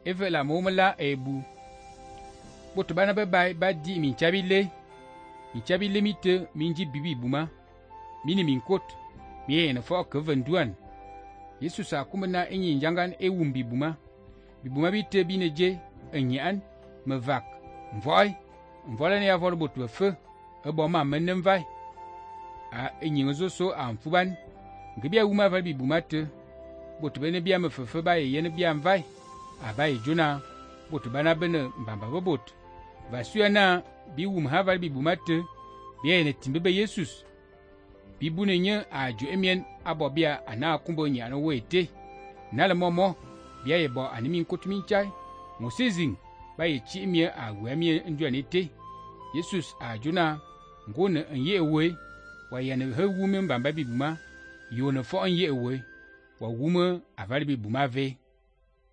eve la momela ebu. Boto bana bebai ba di min chabile mite minji bibi buma. Mini min kot. Mie na fo ke venduan. Jesus akumena enyi njangan ewumbi buma. Bibuma bite bineje enyan me vak. Mvola ne avol boto fe. Ebo ma menem vai. A enyi nzo so amfuban. Ngebia wuma val bibuma te. Boto bene bia me fefe ba yene bia mvai. Abai jona boto bana bene mbamba bobot. Vasuana bi wum haval bibuma te. Bia ne timbebe Jesus. Bibune nye ajo emien abobia ana akumbo nyano wete. Nala momo bia yebo animin kotuminchai. Mosizing ba ye chi emie agwemie njuanete. Jesus ajuna ngone enye ewe wa yane he wume mbamba bibuma yone fo enye ewe wa wume avali bibuma ve.